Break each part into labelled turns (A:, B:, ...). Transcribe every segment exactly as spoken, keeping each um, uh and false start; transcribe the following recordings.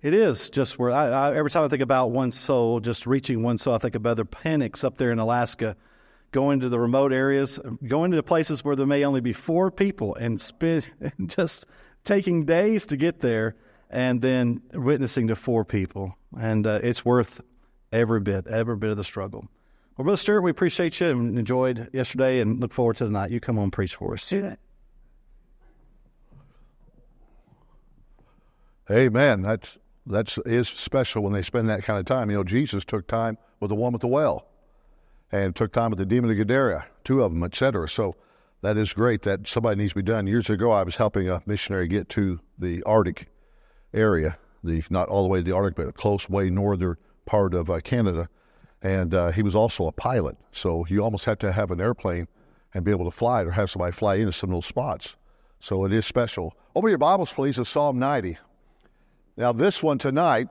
A: It is just where I, I, every time I think about one soul, just reaching one soul, I think about other panics up there in Alaska, going to the remote areas, going to places where there may only be four people, and spend just taking days to get there, and then witnessing to four people, and uh, it's worth every bit, every bit of the struggle. Well, Brother Stewart, we appreciate you and enjoyed yesterday, and look forward to tonight. You come on and preach for us.
B: Amen. That's that's is special when they spend that kind of time. You know, Jesus took time with the one with the well, and took time with the demon of Gadara, two of them, et cetera. So that is great that somebody needs to be done. Years ago, I was helping a missionary get to the Arctic area, the not all the way to the Arctic, but a close way northern part of uh, Canada. And uh, he was also a pilot. So you almost have to have an airplane and be able to fly it or have somebody fly into some of those spots. So it is special. Open your Bibles, please, to Psalm ninety. Now, this one tonight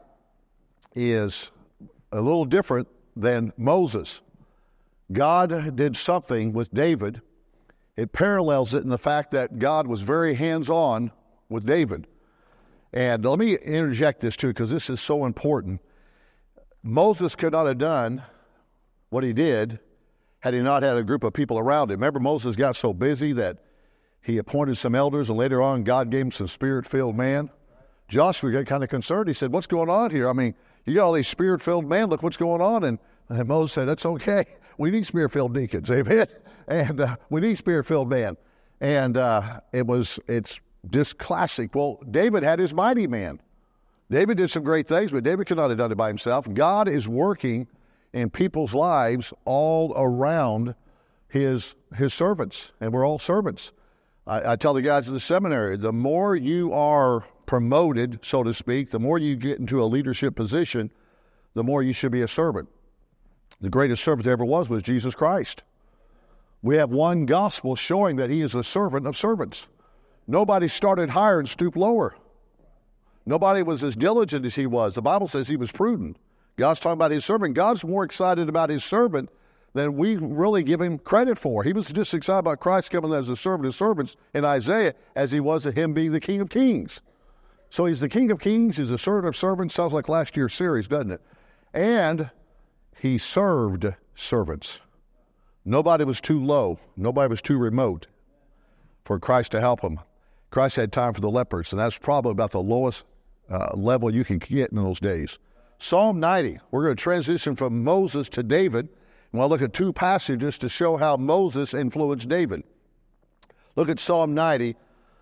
B: is a little different than Moses. God did something with David. It parallels it in the fact that God was very hands-on with David. And let me interject this, too, because this is so important. Moses could not have done what he did had he not had a group of people around him. Remember, Moses got so busy that he appointed some elders, and later on, God gave him some spirit-filled man. Joshua got kind of concerned. He said, what's going on here? I mean, you got all these spirit-filled men. Look what's going on. And, and Moses said, that's okay. We need spirit-filled deacons. Amen. And uh, we need spirit-filled men. And uh, it was, it's just classic. Well, David had his mighty man. David did some great things, but David could not have done it by himself. God is working in people's lives all around his, his servants. And we're all servants. I, I tell the guys at the seminary, the more you are promoted, so to speak, the more you get into a leadership position, the more you should be a servant. The greatest servant there ever was was Jesus Christ. We have one gospel showing that he is a servant of servants. Nobody started higher and stooped lower. Nobody was as diligent as he was. The Bible says he was prudent. God's talking about his servant. God's more excited about his servant than we really give him credit for. He was just excited about Christ coming as a servant of servants in Isaiah as he was of him being the King of Kings. So he's the King of Kings, he's a servant of servants. Sounds like last year's series, doesn't it? And he served servants. Nobody was too low. Nobody was too remote for Christ to help him. Christ had time for the lepers, and that's probably about the lowest uh, level you can get in those days. Psalm ninety, we're going to transition from Moses to David, and we'll look at two passages to show how Moses influenced David. Look at Psalm ninety.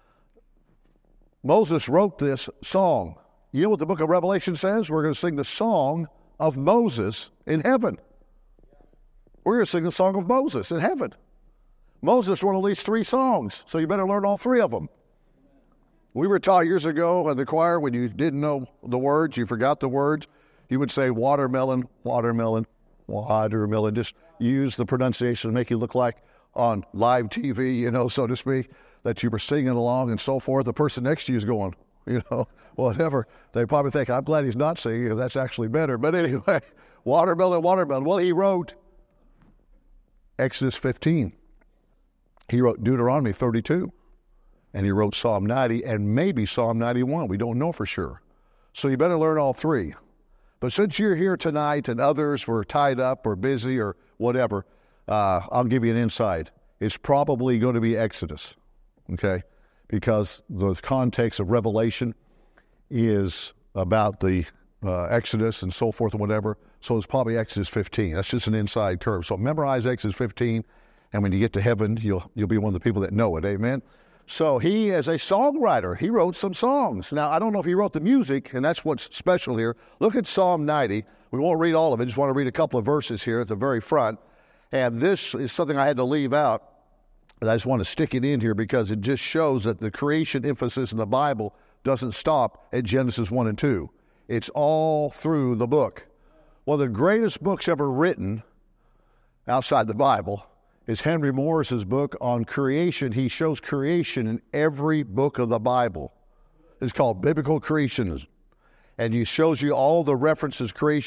B: Moses wrote this song. You know what the book of Revelation says? We're going to sing the song of Moses in heaven. We're going to sing the song of Moses in heaven. Moses wrote at least three songs, so you better learn all three of them. We were taught years ago in the choir, when you didn't know the words, you forgot the words, you would say watermelon, watermelon, watermelon. Just use the pronunciation to make you look like on live T V, you know, so to speak, that you were singing along and so forth. The person next to you is going, you know, whatever. They probably think, I'm glad he's not singing, because that's actually better. But anyway, watermelon, watermelon. Well, he wrote Exodus fifteen. He wrote Deuteronomy thirty-two. And he wrote Psalm ninety and maybe Psalm ninety-one. We don't know for sure. So you better learn all three. But since you're here tonight and others were tied up or busy or whatever, uh, I'll give you an insight. It's probably going to be Exodus. Okay, because the context of Revelation is about the uh, Exodus and so forth and whatever. So it's probably Exodus fifteen. That's just an inside curve. So memorize Exodus fifteen, and when you get to heaven, you'll you'll be one of the people that know it. Amen. So he, as a songwriter, he wrote some songs. Now, I don't know if he wrote the music, and that's what's special here. Look at Psalm ninety. We won't read all of it. Just want to read a couple of verses here at the very front. And this is something I had to leave out. But I just want to stick it in here because it just shows that the creation emphasis in the Bible doesn't stop at Genesis one and two. It's all through the book. One of the greatest books ever written outside the Bible is Henry Morris's book on creation. He shows creation in every book of the Bible. It's called Biblical Creationism. And he shows you all the references to creation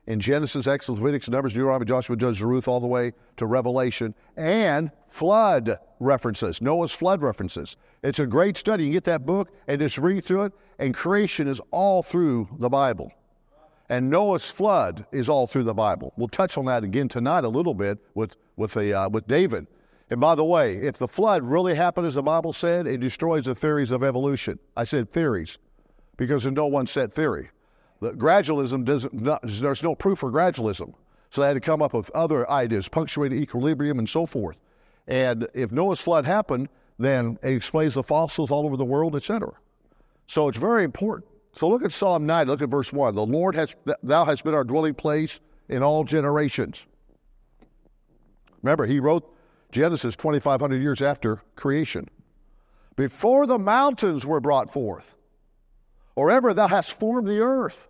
B: in Genesis, Exodus, Leviticus, Numbers, Deuteronomy, Joshua, Judges, Ruth, all the way to Revelation, and flood references, Noah's flood references. It's a great study. You get that book and just read through it, and creation is all through the Bible. And Noah's flood is all through the Bible. We'll touch on that again tonight a little bit with, with, a, uh, with David. And by the way, if the flood really happened as the Bible said, it destroys the theories of evolution. I said theories because there's no one set theory. The gradualism doesn't, not, there's no proof for gradualism. So they had to come up with other ideas, punctuated equilibrium and so forth. And if Noah's flood happened, then it explains the fossils all over the world, et cetera. So it's very important. So look at Psalm ninety, look at verse one. The Lord has, thou hast been our dwelling place in all generations. Remember, he wrote Genesis twenty-five hundred years after creation. Before the mountains were brought forth, or ever thou hast formed the earth.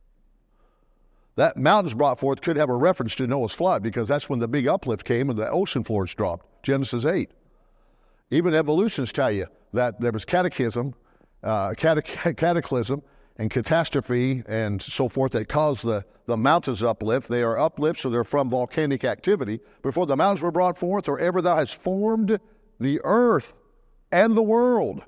B: That mountains brought forth could have a reference to Noah's flood because that's when the big uplift came and the ocean floors dropped, Genesis eight. Even evolutionists tell you that there was catechism, uh, catech- cataclysm and catastrophe and so forth that caused the, the mountains uplift. They are uplift, so they're from volcanic activity. Before the mountains were brought forth, or ever thou hast formed the earth and the world,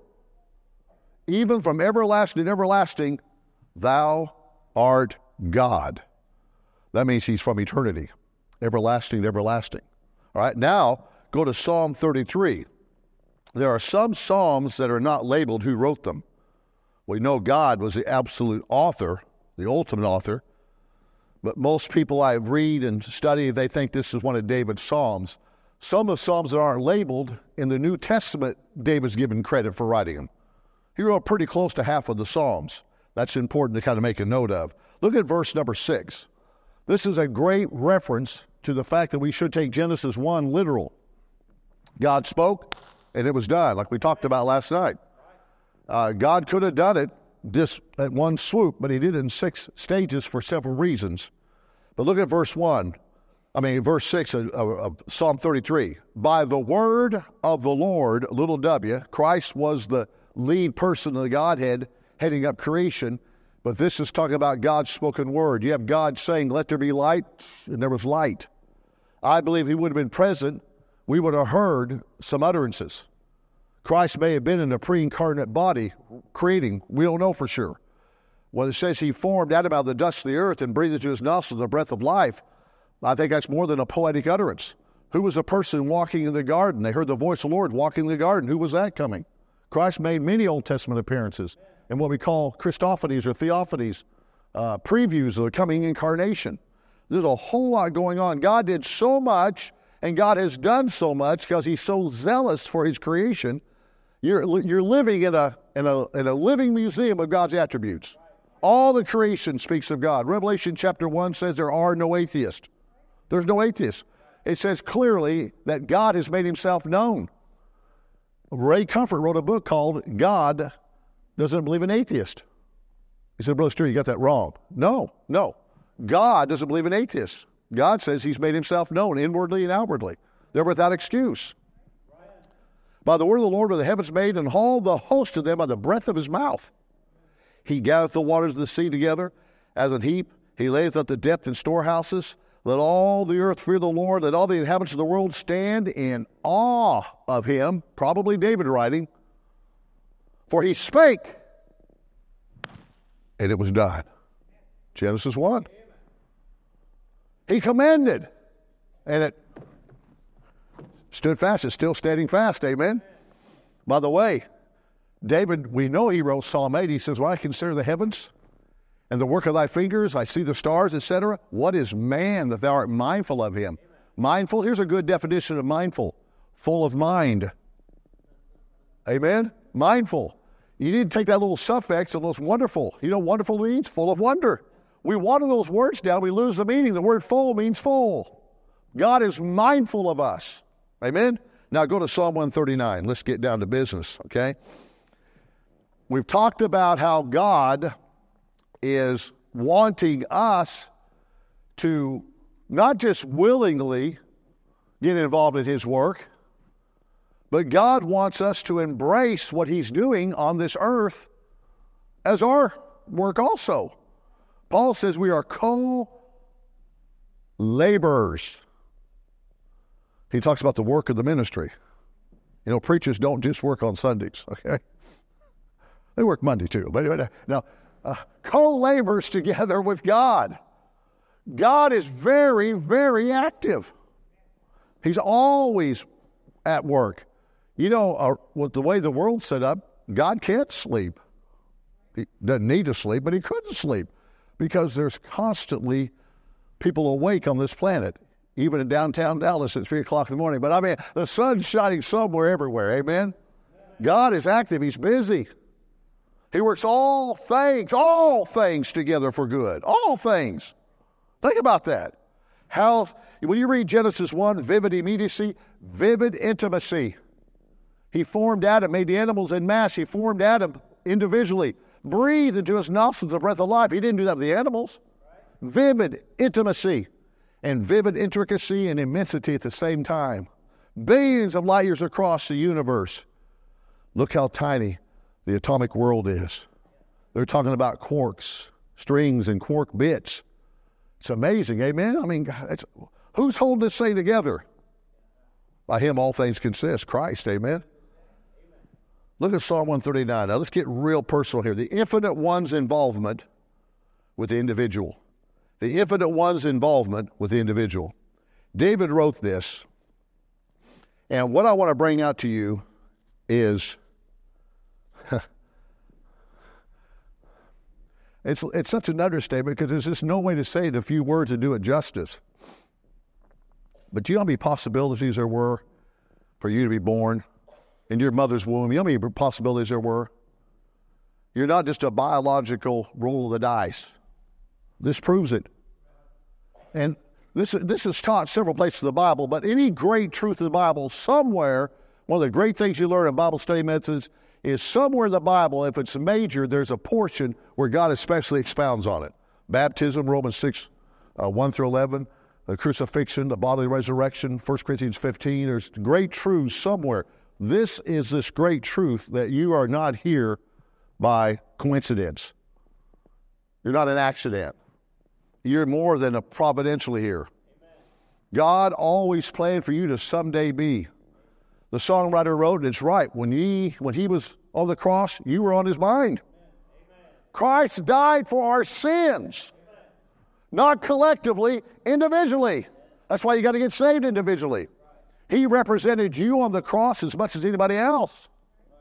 B: even from everlasting to everlasting, thou art God. That means he's from eternity, everlasting to everlasting. All right, now go to Psalm thirty-three. There are some psalms that are not labeled who wrote them. We know God was the absolute author, the ultimate author, but most people I read and study, they think this is one of David's psalms. Some of the psalms that aren't labeled, in the New Testament, David's given credit for writing them. He wrote pretty close to half of the psalms. That's important to kind of make a note of. Look at verse number six. This is a great reference to the fact that we should take Genesis one literal. God spoke, and it was done, like we talked about last night. Uh, God could have done it just at one swoop, but he did it in six stages for several reasons. But look at verse one. I mean, verse six of, of, of Psalm thirty-three. By the word of the Lord, little w, Christ was the lead person of the Godhead heading up creation, but this is talking about God's spoken word. You have God saying, let there be light, and there was light. I believe he would have been present. We would have heard some utterances. Christ may have been in a pre-incarnate body creating. We don't know for sure. When it says he formed Adam out of the dust of the earth and breathed into his nostrils the breath of life, I think that's more than a poetic utterance. Who was a person walking in the garden? They heard the voice of the Lord walking in the garden. Who was that coming? Christ made many Old Testament appearances in what we call Christophanies or Theophanies, uh, previews of the coming incarnation. There's a whole lot going on. God did so much, and God has done so much because he's so zealous for his creation. You're, you're living in a, in, a, in a living museum of God's attributes. All the creation speaks of God. Revelation chapter one says there are no atheists. There's no atheists. It says clearly that God has made himself known. Ray Comfort wrote a book called God Doesn't Believe in Atheists. He said, Brother Stewart, you got that wrong. No, no. God doesn't believe in atheists. God says he's made himself known inwardly and outwardly. They're without excuse. By the word of the Lord were the heavens made, and all the host of them by the breath of his mouth. He gathereth the waters of the sea together as an heap. He layeth up the depth in storehouses. Let all the earth fear the Lord. Let all the inhabitants of the world stand in awe of him. Probably David writing. For he spake, and it was done. Genesis one. He commanded, and it stood fast. It's still standing fast. Amen. By the way, David, we know he wrote Psalm eight. He says, when I consider the heavens and the work of thy fingers, I see the stars, et cetera. What is man that thou art mindful of him? Mindful, here's a good definition of mindful. Full of mind. Amen? Mindful. You need to take that little suffix and it's wonderful. You know what wonderful means? Full of wonder. We water those words down, we lose the meaning. The word full means full. God is mindful of us. Amen? Now go to Psalm one thirty-nine. Let's get down to business, okay? We've talked about how God is wanting us to not just willingly get involved in his work, but God wants us to embrace what he's doing on this earth as our work also. Paul says we are co laborers. He talks about the work of the ministry. You know, preachers don't just work on Sundays, okay? They work Monday too. But anyway, now, uh, co-laborers together with God. God is very, very active. He's always at work. You know, uh, with the way the world's set up, God can't sleep. He doesn't need to sleep, but he couldn't sleep because there's constantly people awake on this planet, even in downtown Dallas at three o'clock in the morning. But I mean, the sun's shining somewhere, everywhere, amen? God is active. He's busy. He works all things, all things together for good. All things. Think about that. How, when you read Genesis one, vivid immediacy, vivid intimacy. He formed Adam, made the animals in mass. He formed Adam individually, breathed into his nostrils the breath of life. He didn't do that with the animals. Vivid intimacy and vivid intricacy and immensity at the same time. Billions of light years across the universe. Look how tiny the atomic world is. They're talking about quarks, strings, and quark bits. It's amazing, amen? I mean, it's, who's holding this thing together? By him all things consist, Christ, amen? Look at Psalm one thirty-nine. Now let's get real personal here. The infinite one's involvement with the individual. The infinite one's involvement with the individual. David wrote this, and what I want to bring out to you is It's it's such an understatement because there's just no way to say it in a few words and do it justice. But you know how many possibilities there were for you to be born in your mother's womb? You know how many possibilities there were? You're not just a biological roll of the dice. This proves it. And this, this is taught several places in the Bible, but any great truth in the Bible, somewhere, one of the great things you learn in Bible study methods is somewhere in the Bible, if it's major, there's a portion where God especially expounds on it. Baptism, Romans six, uh, one through eleven, the crucifixion, the bodily resurrection, First Corinthians fifteen. There's great truths somewhere. This is this great truth that you are not here by coincidence. You're not an accident. You're more than a providentially here. Amen. God always planned for you to someday be. The songwriter wrote, and it's right, when he, when he was on the cross, you were on his mind. Amen. Christ died for our sins, Amen. Not collectively, individually. That's why you got to get saved individually. He represented you on the cross as much as anybody else.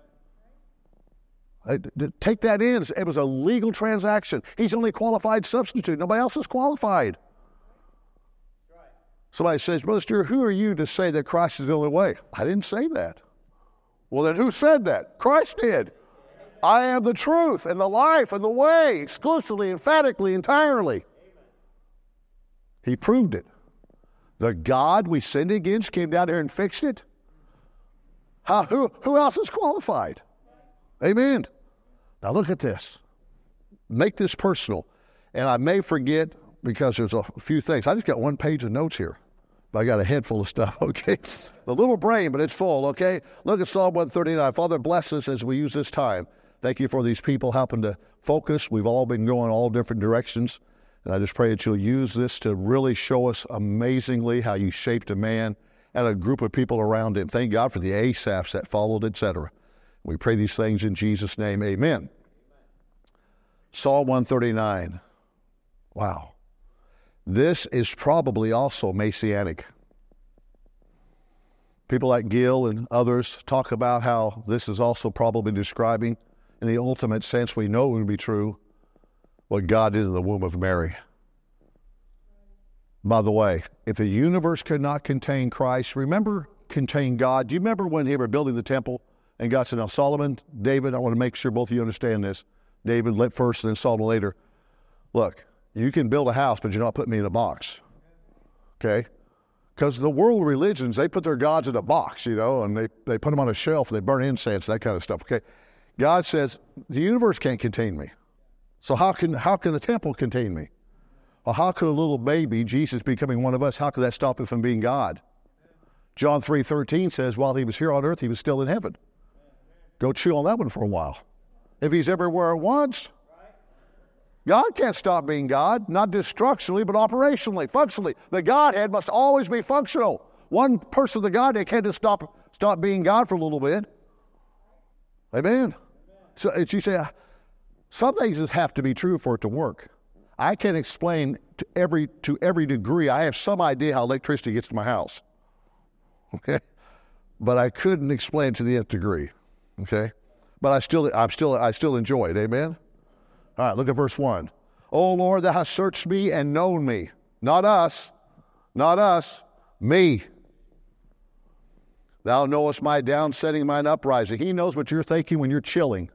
B: Take that in. It was a legal transaction. He's the only qualified substitute. Nobody else is qualified. Somebody says, Brother Stewart, who are you to say that Christ is the only way? I didn't say that. Well, then who said that? Christ did. I am the truth and the life and the way, exclusively, emphatically, entirely. He proved it. The God we sinned against came down here and fixed it. How, who, who else is qualified? Amen. Now look at this. Make this personal. And I may forget because there's a few things. I just got one page of notes here. But I got a head full of stuff, okay? The little brain, but it's full, okay? Look at Psalm one thirty-nine. Father, bless us as we use this time. Thank you for these people helping to focus. We've all been going all different directions. And I just pray that you'll use this to really show us amazingly how you shaped a man and a group of people around him. Thank God for the Asaphs that followed, et cetera. We pray these things in Jesus' name. Amen. Amen. Psalm one thirty-nine. Wow. This is probably also Messianic. People like Gill and others talk about how this is also probably describing, in the ultimate sense we know it would be true, what God did in the womb of Mary. By the way, if the universe could not contain Christ, remember contain God. Do you remember when they were building the temple and God said, now Solomon, David, I want to make sure both of you understand this. David let first and then Solomon later. Look, you can build a house, but you're not putting me in a box. Okay? Because the world religions, they put their gods in a box, you know, and they, they put them on a shelf and they burn incense, that kind of stuff. Okay? God says, the universe can't contain me. So how can how can the temple contain me? Well, how could a little baby, Jesus becoming one of us, how could that stop him from being God? John three thirteen says, while he was here on earth, he was still in heaven. Go chew on that one for a while. If he's everywhere at once, God can't stop being God, not destructionally, but operationally, functionally. The Godhead must always be functional. One person of the Godhead can't just stop, stop being God for a little bit. Amen. So as you say, some things just have to be true for it to work. I can explain to every to every degree. I have some idea how electricity gets to my house. Okay, but I couldn't explain to the nth degree. Okay, but I still, I'm still, I still enjoy it. Amen. All right, look at verse one. O Lord, thou hast searched me and known me. Not us, not us, me. Thou knowest my downsetting, mine uprising. He knows what you're thinking when you're chilling.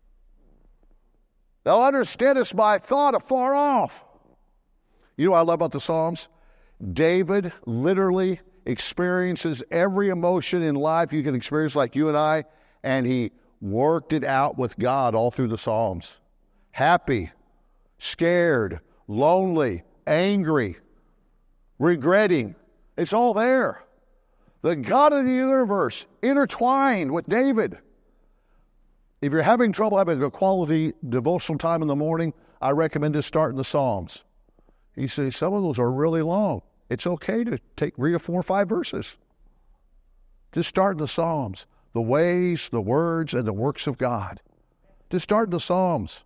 B: Thou understandest my thought afar off. You know what I love about the Psalms? David literally experiences every emotion in life you can experience like you and I, and he worked it out with God all through the Psalms. Happy, scared, lonely, angry, regretting. It's all there. The God of the universe intertwined with David. If you're having trouble having a quality devotional time in the morning, I recommend just starting the Psalms. You see, some of those are really long. It's okay to take read a four or five verses. Just start in the Psalms, the ways, the words, and the works of God. Just start in the Psalms.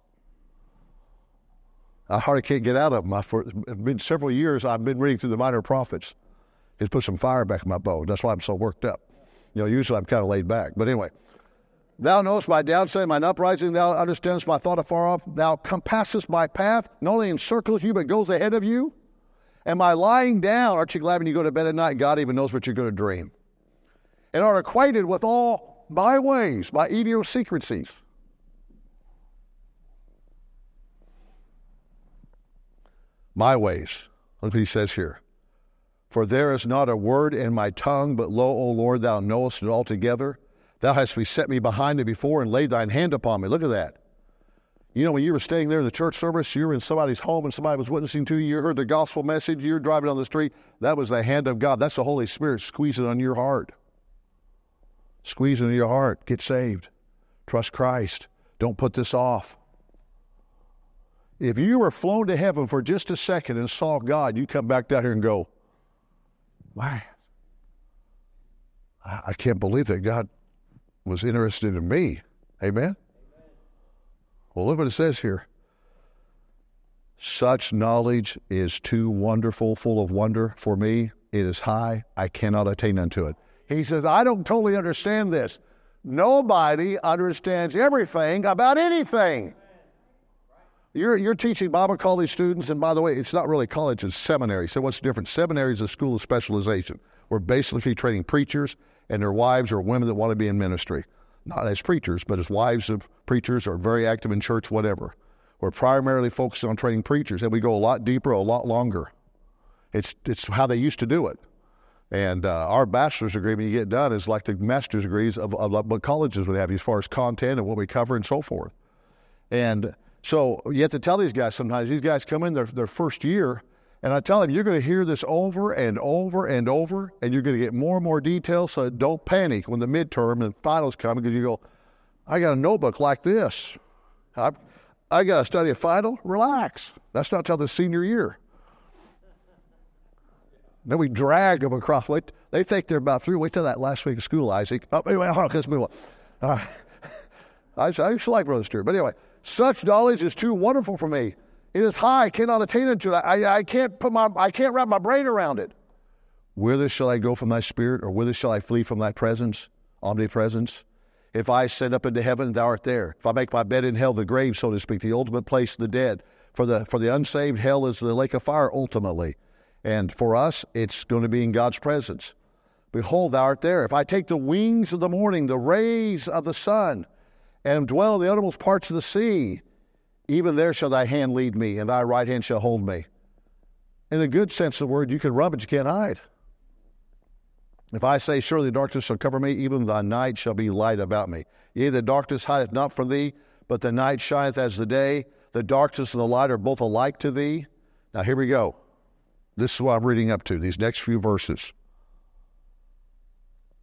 B: I hardly can't get out of them. I, for it's been several years I've been reading through the minor prophets. It's put some fire back in my bones. That's why I'm so worked up. You know, usually I'm kind of laid back. But anyway, thou knowest my downsetting, mine uprising. Thou understandest my thought afar off. Thou compassest my path, not only encircles you, but goes ahead of you. And my lying down, aren't you glad when you go to bed at night, God even knows what you're going to dream? And are acquainted with all my ways, my idiosyncrasies. My ways. Look what he says here. For there is not a word in my tongue, but lo, O Lord, thou knowest it altogether. Thou hast beset me behind and before and laid thine hand upon me. Look at that. You know, when you were staying there in the church service, you were in somebody's home and somebody was witnessing to you, you heard the gospel message, you're driving on the street, that was the hand of God. That's the Holy Spirit squeezing on your heart. Squeeze into your heart. Get saved. Trust Christ. Don't put this off. If you were flown to heaven for just a second and saw God, you come back down here and go, man, I can't believe that God was interested in me. Amen? Well, look what it says here. Such knowledge is too wonderful, full of wonder for me. It is high. I cannot attain unto it. He says, I don't totally understand this. Nobody understands everything about anything. You're, you're teaching Bible college students, and by the way, it's not really college, it's seminary. So what's different? Seminary is a school of specialization. We're basically training preachers and their wives or women that want to be in ministry. Not as preachers, but as wives of preachers or very active in church, whatever. We're primarily focused on training preachers, and we go a lot deeper, a lot longer. It's it's how they used to do it. And uh, our bachelor's degree, when you get done, is like the master's degrees of, of what colleges would have as far as content and what we cover and so forth. And so you have to tell these guys sometimes, these guys come in their, their first year, and I tell them, you're going to hear this over and over and over, and you're going to get more and more details, so don't panic when the midterm and finals come, because you go, I got a notebook like this. I, I got to study a final? Relax. That's not till the senior year. Then we drag them across. Wait, they think they're about through. Wait till that last week of school, Isaac. Oh, anyway, hold on, let's move on. All right. I, I used to like Brother Stewart. But anyway, such knowledge is too wonderful for me. It is high, I cannot attain unto it. I, I can't put my, I can't wrap my brain around it. Whither shall I go from thy spirit, or whither shall I flee from thy presence, omnipresence? If I ascend up into heaven, thou art there. If I make my bed in hell, the grave, so to speak, the ultimate place of the dead. For the for the unsaved, hell is the lake of fire ultimately. And for us, it's going to be in God's presence. Behold, thou art there. If I take the wings of the morning, the rays of the sun, and dwell in the uttermost parts of the sea, even there shall thy hand lead me, and thy right hand shall hold me. In the good sense of the word, you can run, but you can't hide. If I say, surely darkness shall cover me, even the night shall be light about me. Yea, the darkness hideth not from thee, but the night shineth as the day. The darkness and the light are both alike to thee. Now here we go. This is what I'm reading up to, these next few verses.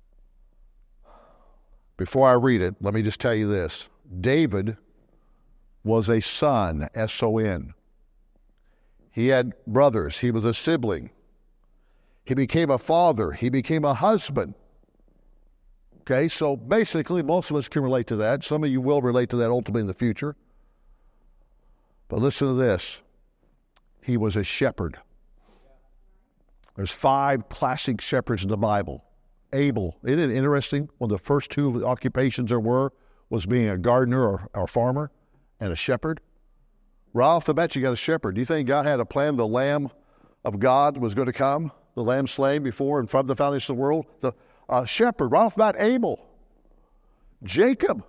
B: Before I read it, let me just tell you this. David was a son, S O N. He had brothers. He was a sibling. He became a father. He became a husband. Okay, so basically most of us can relate to that. Some of you will relate to that ultimately in the future. But listen to this. He was a shepherd. There's five classic shepherds in the Bible. Abel, isn't it interesting? One of the first two occupations there were was being a gardener or, or farmer and a shepherd. Right off the bat, you got a shepherd. Do you think God had a plan? The Lamb of God was going to come, the Lamb slain before and from the foundation of the world. The uh, shepherd, right off the bat, Abel, Jacob,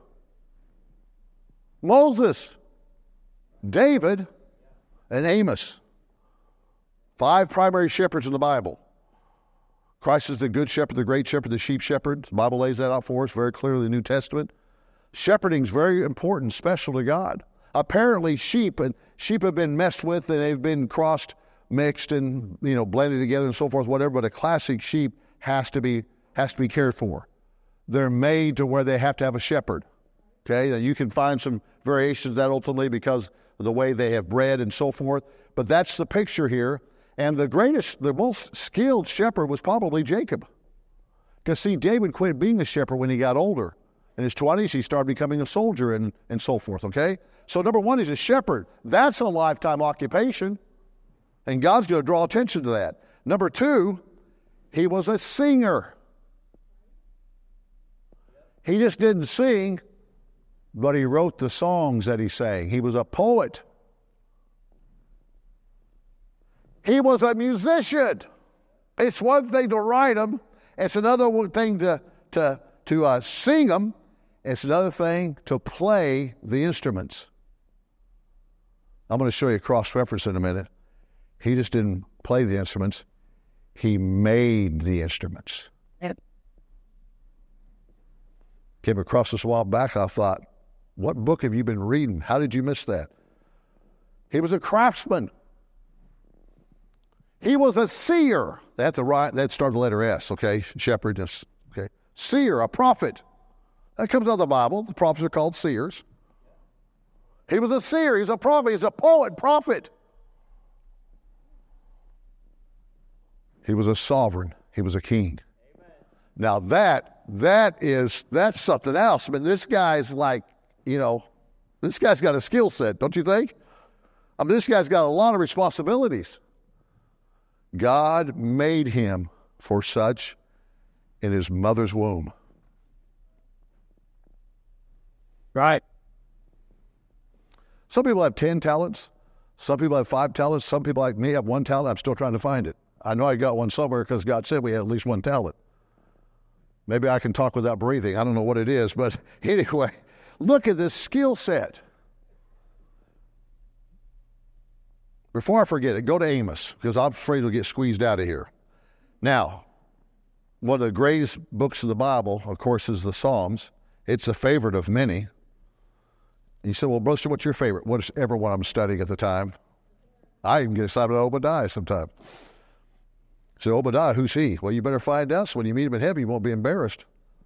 B: Moses, David, and Amos. Five primary shepherds in the Bible. Christ is the good shepherd, the great shepherd, the sheep shepherd. The Bible lays that out for us very clearly in the New Testament. Shepherding is very important, special to God. Apparently sheep and sheep have been messed with and they've been crossed, mixed and, you know, blended together and so forth, whatever, but a classic sheep has to be has to be cared for. They're made to where they have to have a shepherd. Okay? And you can find some variations of that ultimately because of the way they have bred and so forth. But that's the picture here. And the greatest, the most skilled shepherd was probably Jacob. Because, see, David quit being a shepherd when he got older. In his twenties, he started becoming a soldier and, and so forth, okay? So, number one, he's a shepherd. That's a lifetime occupation. And God's going to draw attention to that. Number two, he was a singer. He just didn't sing, but he wrote the songs that he sang. He was a poet. He was a musician. It's one thing to write them. It's another thing to, to, to uh, sing them. It's another thing to play the instruments. I'm going to show you a cross-reference in a minute. He just didn't play the instruments. He made the instruments. Came across this a while back. I thought, what book have you been reading? How did you miss that? He was a craftsman. He was a seer. That's the right. That started the letter S. Okay, shepherd. Okay, seer, a prophet. That comes out of the Bible. The prophets are called seers. He was a seer. He's a prophet. He's a poet, prophet. He was a sovereign. He was a king. Amen. Now that that is that's something else. I mean, this guy's like, you know, this guy's got a skill set, don't you think? I mean, this guy's got a lot of responsibilities. God made him for such in his mother's womb. Right. Some people have ten talents. Some people have five talents. Some people like me have one talent. I'm still trying to find it. I know I got one somewhere because God said we had at least one talent. Maybe I can talk without breathing. I don't know what it is. But anyway, look at this skill set. Before I forget it, go to Amos, because I'm afraid it'll get squeezed out of here. Now, one of the greatest books of the Bible, of course, is the Psalms. It's a favorite of many. And you say, well, Brother, what's your favorite? Whatever one I'm studying at the time. I even get excited about Obadiah sometimes. So, Obadiah, who's he? Well, you better find out, so when you meet him in heaven, you won't be embarrassed.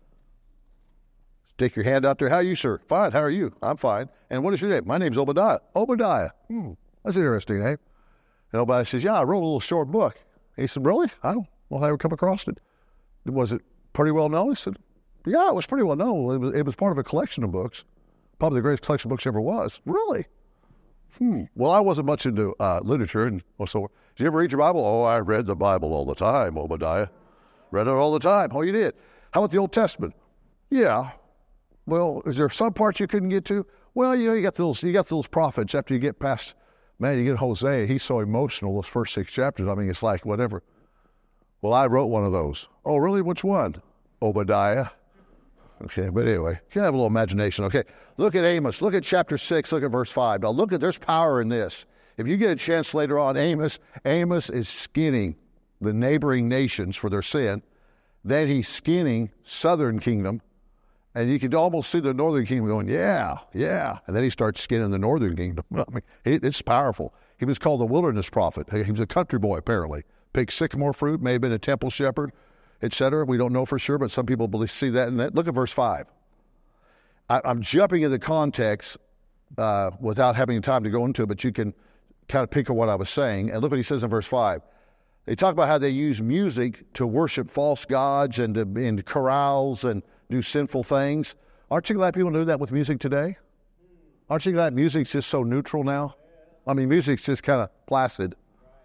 B: Stick your hand out there. How are you, sir? Fine. How are you? I'm fine. And what is your name? My name's Obadiah. Obadiah. Hmm. That's an interesting name. And Obadiah says, yeah, I wrote a little short book. He said, really? I don't know how I ever come across it. Was it pretty well known? He said, yeah, it was pretty well known. It was, it was part of a collection of books. Probably the greatest collection of books ever was. Really? Hmm. Well, I wasn't much into uh, literature. And so, did you ever read your Bible? Oh, I read the Bible all the time, Obadiah. Read it all the time. Oh, you did? How about the Old Testament? Yeah. Well, is there some parts you couldn't get to? Well, you know, you got those, you got those prophets after you get past. Man, you get Hosea, he's so emotional, those first six chapters. I mean, it's like whatever. Well, I wrote one of those. Oh, really? Which one? Obadiah. Okay, but anyway, you can have a little imagination. Okay, look at Amos. Look at chapter six. Look at verse five. Now, look at, there's power in this. If you get a chance later on, Amos, Amos is skinning the neighboring nations for their sin. Then he's skinning southern kingdom. And you can almost see the northern kingdom going, yeah, yeah. And then he starts skinning the northern kingdom. I mean, it, it's powerful. He was called the wilderness prophet. He was a country boy, apparently. Picked sycamore fruit, may have been a temple shepherd, et cetera. We don't know for sure, but some people believe, see that in that. Look at verse five. I, I'm jumping into context uh, without having time to go into it, but you can kind of pick up what I was saying. And look what he says in verse five. They talk about how they use music to worship false gods and to in carouse and do sinful things. Aren't you glad people do that with music today? Aren't you glad music's just so neutral now? I mean, music's just kind of placid.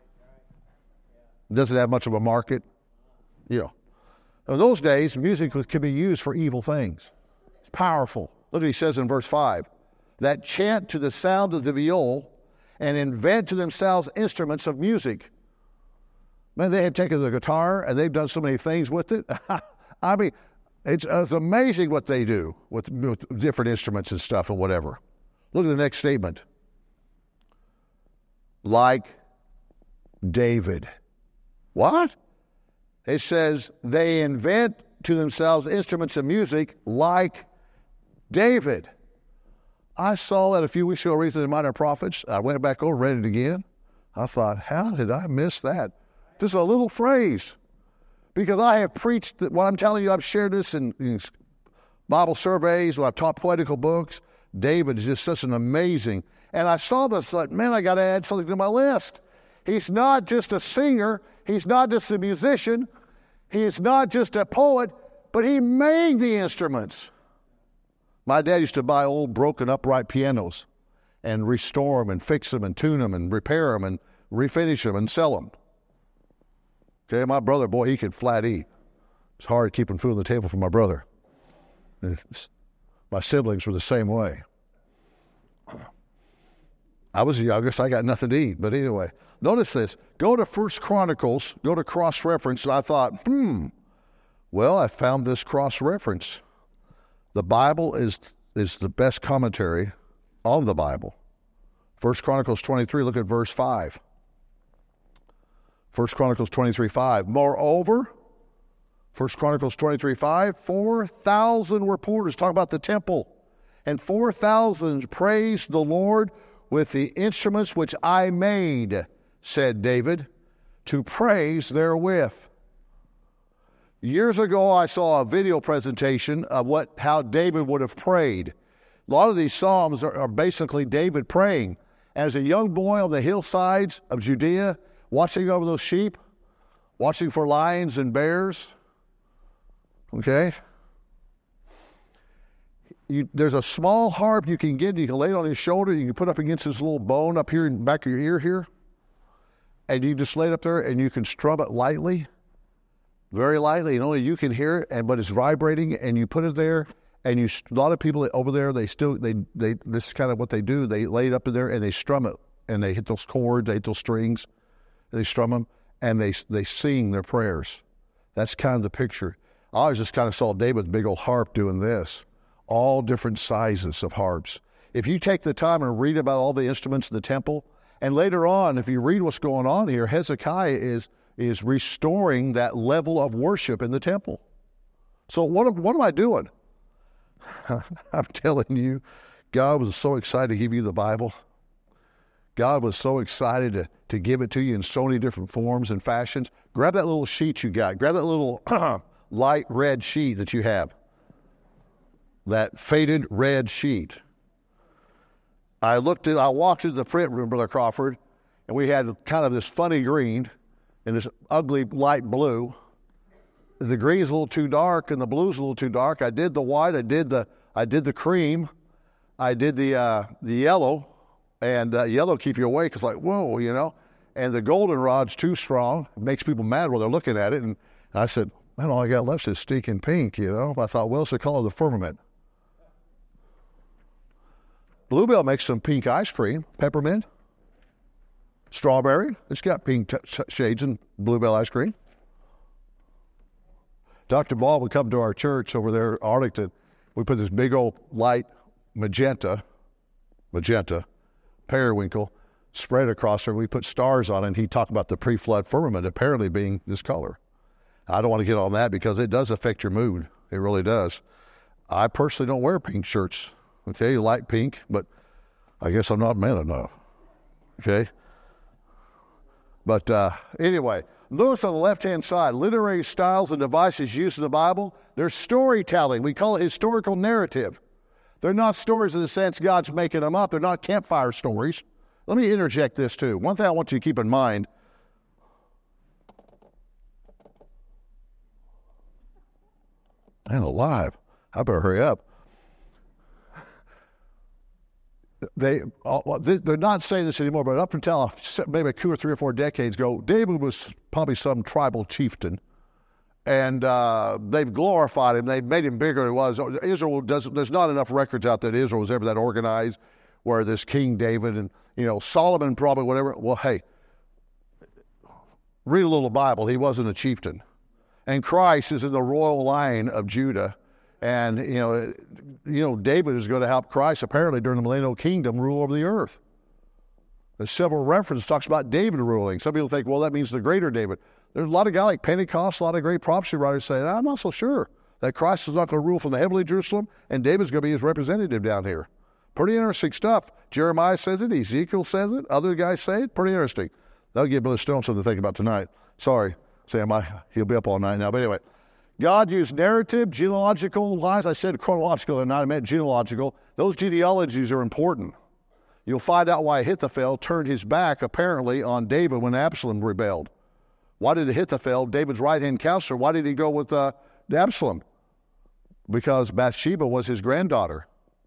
B: It doesn't have much of a market. You know. In those days, music was, could be used for evil things. It's powerful. Look what he says in verse five. That chant to the sound of the viol and invent to themselves instruments of music. Man, they had taken the guitar and they've done so many things with it. I mean, it's, it's amazing what they do with, with different instruments and stuff and whatever. Look at the next statement. Like David. What? It says they invent to themselves instruments of music like David. I saw that a few weeks ago reading the Minor Prophets. I went back over, read it again. I thought, how did I miss that? Just a little phrase. Because I have preached, that, what I'm telling you, I've shared this in, in Bible surveys, when I've taught poetical books. David is just such an amazing. And I saw this, like, man, I got to add something to my list. He's not just a singer. He's not just a musician. He's not just a poet, but he made the instruments. My dad used to buy old broken upright pianos and restore them and fix them and tune them and repair them and refinish them and sell them. Okay, my brother, boy, he could flat eat. It's hard keeping food on the table for my brother. My siblings were the same way. I was the youngest. I got nothing to eat. But anyway, notice this. Go to First Chronicles. Go to cross-reference. And I thought, hmm, well, I found this cross-reference. The Bible is is the best commentary on the Bible. First Chronicles twenty-three, look at verse five. First Chronicles twenty-three, five. Moreover, First Chronicles twenty-three, five, four thousand were porters, talking about the temple, and four thousand praised the Lord with the instruments which I made, said David, to praise therewith. Years ago, I saw a video presentation of what how David would have prayed. A lot of these psalms are, are basically David praying. As a young boy on the hillsides of Judea, watching over those sheep, watching for lions and bears. Okay? You, there's a small harp you can get. You can lay it on his shoulder. You can put up against this little bone up here in the back of your ear here. And you just lay it up there and you can strum it lightly. Very lightly, and only you can hear it, and but it's vibrating, and you put it there, and you a lot of people over there, they still they they this is kind of what they do. They lay it up in there and they strum it, and they hit those chords, they hit those strings, they strum them, and they they sing their prayers. That's kind of the picture. I always just kind of saw David with a big old harp doing this, all different sizes of harps. If you take the time and read about all the instruments in the temple, and later on, if you read what's going on here, Hezekiah is. is restoring that level of worship in the temple. So what, what am I doing? I'm telling you, God was so excited to give you the Bible. God was so excited to, to give it to you in so many different forms and fashions. Grab that little sheet you got. Grab that little light red sheet that you have. That faded red sheet. I looked at, I walked into the print room, Brother Crawford, and we had kind of this funny green and this ugly light blue. The green's a little too dark and the blue's a little too dark. I did the white, I did the I did the cream, I did the uh, the yellow, and uh, yellow keep you awake. It's like, whoa, you know. And the goldenrod's too strong. It makes people mad while they're looking at it. And I said, man, all I got left is stinking pink, you know. I thought, well, it's the color of the firmament. Bluebell makes some pink ice cream, peppermint. Strawberry, it's got pink t- shades in Bluebell ice cream. Doctor Ball would come to our church over there in Arlington. We put this big old light magenta, magenta, periwinkle, spread across there. We put stars on it, and he talked about the pre-flood firmament apparently being this color. I don't want to get on that because it does affect your mood. It really does. I personally don't wear pink shirts, okay, light pink, but I guess I'm not man enough, okay? But uh, anyway, notice on the left-hand side, literary styles and devices used in the Bible. There's storytelling. We call it historical narrative. They're not stories in the sense God's making them up. They're not campfire stories. Let me interject this too. One thing I want you to keep in mind. Man alive, I better hurry up. They, they're not saying this anymore, but up until maybe two or three or four decades ago, David was probably some tribal chieftain. And uh, they've glorified him. They've made him bigger than he was. Israel doesn't, there's not enough records out that Israel was ever that organized where this King David and, you know, Solomon probably whatever. Well, hey, read a little Bible. He wasn't a chieftain. And Christ is in the royal line of Judah. And, you know, you know, David is going to help Christ apparently during the millennial kingdom rule over the earth. There's several references talks about David ruling. Some people think, well, that means the greater David. There's a lot of guys like Pentecost, a lot of great prophecy writers saying, I'm not so sure that Christ is not going to rule from the heavenly Jerusalem and David's going to be his representative down here. Pretty interesting stuff. Jeremiah says it. Ezekiel says it. Other guys say it. Pretty interesting. That'll give Brother Stone something to think about tonight. Sorry, Sam, I, he'll be up all night now. But anyway, God used narrative, genealogical lines. I said chronological and not I meant genealogical. Those genealogies are important. You'll find out why Ahithophel turned his back apparently on David when Absalom rebelled. Why did Ahithophel, David's right-hand counselor, why did he go with uh, Absalom? Because Bathsheba was his granddaughter.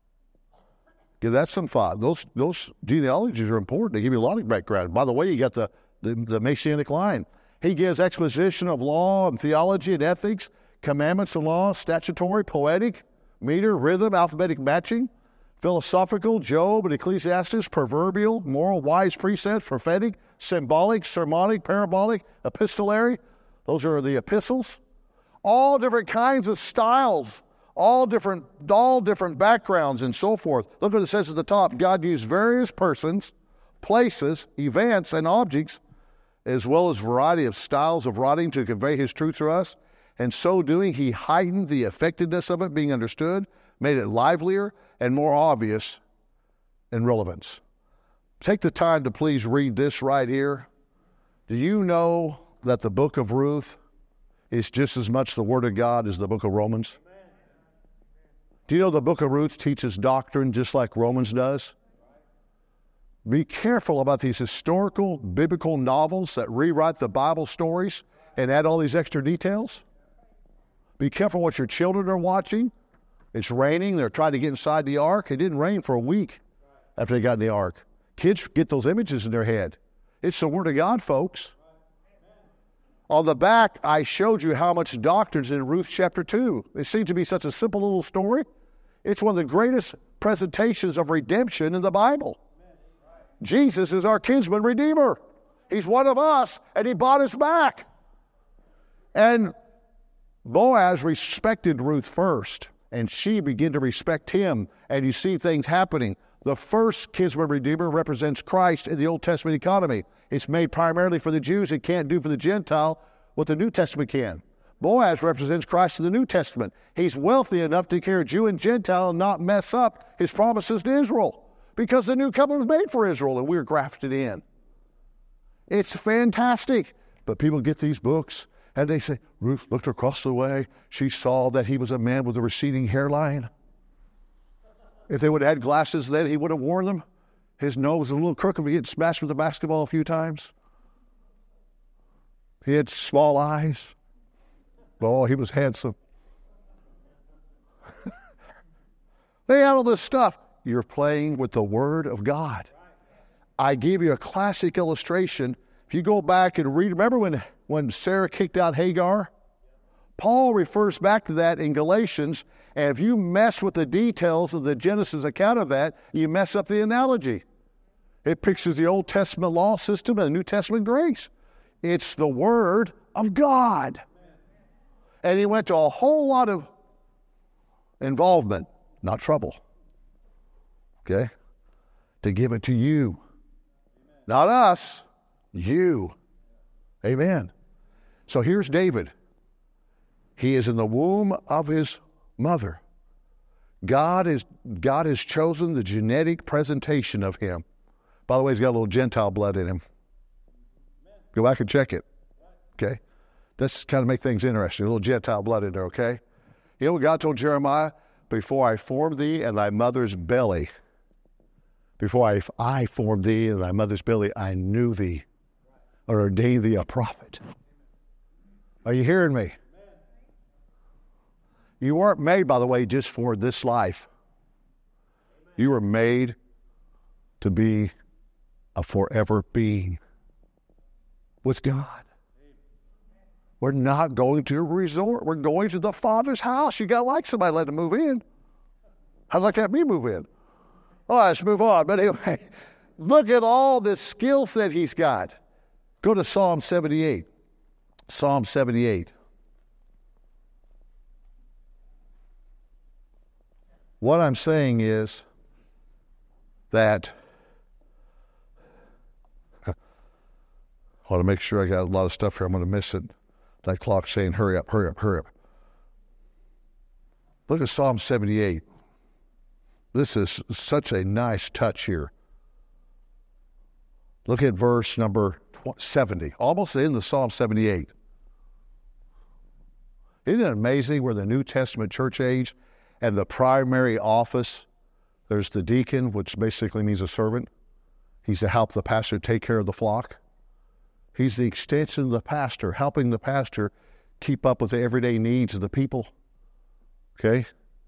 B: Give that some thought. Those those genealogies are important. They give you a lot of background. By the way, you got the, the, the Messianic line. He gives exposition of law and theology and ethics, commandments and law, statutory, poetic, meter, rhythm, alphabetic matching, philosophical, Job and Ecclesiastes, proverbial, moral, wise precepts, prophetic, symbolic, sermonic, parabolic, epistolary. Those are the epistles. All different kinds of styles, all different, all different backgrounds and so forth. Look what it says at the top. God used various persons, places, events, and objects, as well as a variety of styles of writing to convey his truth to us. And so doing, he heightened the effectiveness of it being understood, made it livelier and more obvious in relevance. Take the time to please read this right here. Do you know that the book of Ruth is just as much the Word of God as the book of Romans? Do you know the book of Ruth teaches doctrine just like Romans does? Be careful about these historical, biblical novels that rewrite the Bible stories and add all these extra details. Be careful what your children are watching. It's raining. They're trying to get inside the ark. It didn't rain for a week after they got in the ark. Kids get those images in their head. It's the Word of God, folks. On the back, I showed you how much doctrine's in Ruth chapter two. It seems to be such a simple little story. It's one of the greatest presentations of redemption in the Bible. Jesus is our kinsman redeemer. He's one of us, and he bought us back. And Boaz respected Ruth first, and she began to respect him, and you see things happening. The first kinsman redeemer represents Christ in the Old Testament economy. It's made primarily for the Jews. It can't do for the Gentile what the New Testament can. Boaz represents Christ in the New Testament. He's wealthy enough to care Jew and Gentile and not mess up his promises to Israel because the new covenant was made for Israel and we're grafted in. It's fantastic. But people get these books and they say, Ruth looked across the way. She saw that he was a man with a receding hairline. If they would have had glasses then, he would have worn them. His nose was a little crooked. He had smashed with a basketball a few times. He had small eyes. Oh, he was handsome. They had all this stuff. You're playing with the Word of God. I gave you a classic illustration. If you go back and read, remember when, when Sarah kicked out Hagar? Paul refers back to that in Galatians, and if you mess with the details of the Genesis account of that, you mess up the analogy. It pictures the Old Testament law system and the New Testament grace. It's the Word of God. And he went to a whole lot of involvement, not trouble, okay, to give it to you. Not us, you. Amen. So here's David. He is in the womb of his mother. God is God has chosen the genetic presentation of him. By the way, he's got a little Gentile blood in him. Go back and check it. Okay? That's kind of make things interesting. A little Gentile blood in there, okay? You know what God told Jeremiah? before I formed thee in thy mother's belly, before I, I formed thee in thy mother's belly, I knew thee, or ordained thee a prophet. Are you hearing me? You weren't made, by the way, just for this life. You were made to be a forever being with God. We're not going to a resort. We're going to the Father's house. You got to like somebody, let them move in. I'd like to have me move in. All right, let's move on. But anyway, look at all this skill set he's got. Go to Psalm seventy-eight. Psalm seventy-eight. What I'm saying is that I want to make sure I got a lot of stuff here. I'm going to miss it. That clock's saying, hurry up, hurry up, hurry up. Look at Psalm seventy-eight. This is such a nice touch here. Look at verse number seventy, almost in the Psalm seventy-eight. Isn't it amazing we're the New Testament church age, and the primary office, there's the deacon, which basically means a servant. He's to help the pastor take care of the flock. He's the extension of the pastor, helping the pastor keep up with the everyday needs of the people. Okay?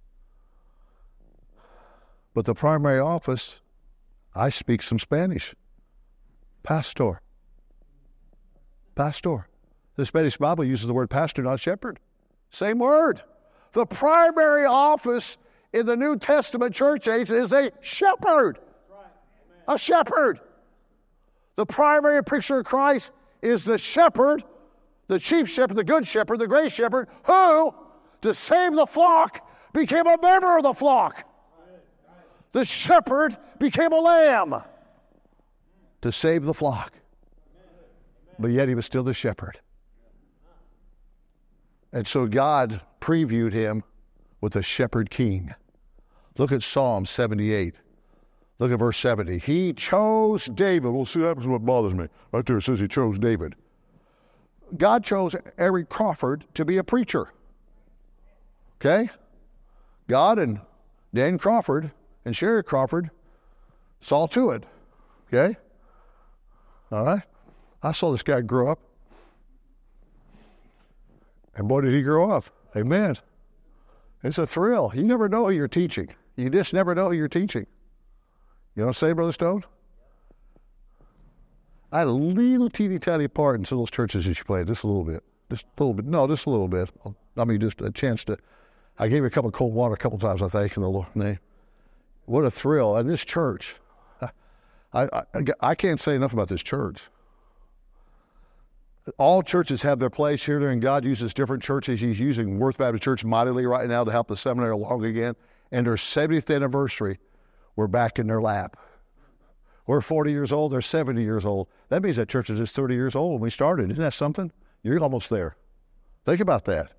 B: But the primary office, I speak some Spanish. Pastor. Pastor. The Spanish Bible uses the word pastor, not shepherd. Same word. The primary office in the New Testament church age is a shepherd. A shepherd. The primary picture of Christ is the shepherd, the chief shepherd, the good shepherd, the great shepherd, who, to save the flock, became a member of the flock. The shepherd became a lamb to save the flock. But yet he was still the shepherd. And so God previewed him with a shepherd king. Look at Psalm seventy-eight. Look at verse seventy. He chose David. Well, see, that's what bothers me. Right there it says he chose David. God chose Eric Crawford to be a preacher. Okay? God and Dan Crawford and Sherry Crawford saw to it. Okay? All right? I saw this guy grow up. And boy, did he grow up. Amen. It's a thrill. You never know who you're teaching. You just never know who you're teaching. You know what I'm saying, Brother Stone? I had a little teeny tiny part in some of those churches that you played, just a little bit. Just a little bit. No, just a little bit. I mean, just a chance to. I gave you a cup of cold water a couple times, I think, in the Lord's name. What a thrill. And this church, I, I, I can't say enough about this church. All churches have their place here, and God uses different churches. He's using Worth Baptist Church mightily right now to help the seminary along again. And their seventieth anniversary, we're back in their lap. We're forty years old, they're seventy years old. That means that church is just thirty years old when we started. Isn't that something? You're almost there. Think about that.